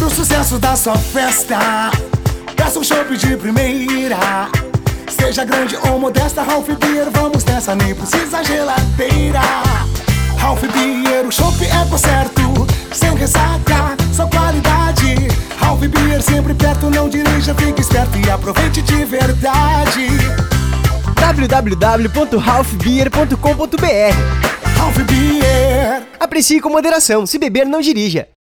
Pro sucesso da sua festa, peça um chopp de primeira. Seja grande ou modesta, Ralph Beer, vamos nessa, nem precisa geladeira. Ralph Beer, o chopp é por certo, sem ressaca, só qualidade. Ralph Beer, sempre perto, não dirija, fique esperto e aproveite de verdade. www.ralphbeer.com.br. Ralph Beer. Aprecie com moderação, se beber não dirija.